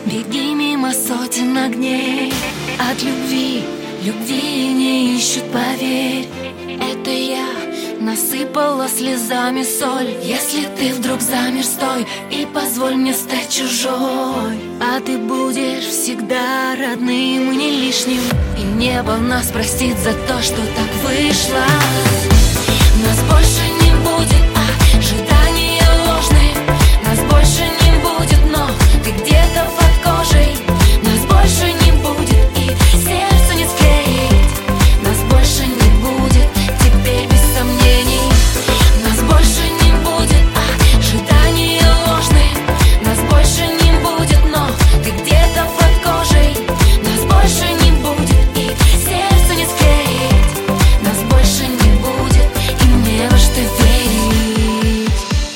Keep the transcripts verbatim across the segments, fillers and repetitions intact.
Беги мимо сотен огней. От любви, любви не ищут, поверь. Это я насыпала слезами соль. Если ты вдруг замер, стой и позволь мне стать чужой. А ты будешь всегда родным и не лишним, и небо нас простит за то, что так вышло. Нас больше не будет ожидания ложных. Нас больше не будет, но ты где-то под кожей. Нас больше не будет и сердце не склеить. Нас больше не будет, теперь без сомнений. Нас больше не будет ожидания ложных. Нас больше не будет, но ты где-то под кожей. Нас больше не будет и сердце не склеить. Нас больше не будет, и мне во что верить.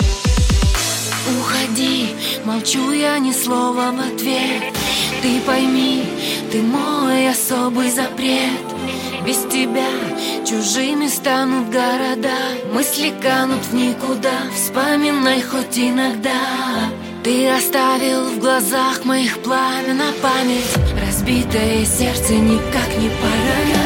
Уходи, молчу я ни слова в ответ. Ты пойми, ты мой особый запрет. Без тебя чужими станут города. Мысли канут в никуда, вспоминай хоть иногда. Ты оставил в глазах моих пламя на память. Разбитое сердце никак не поранить.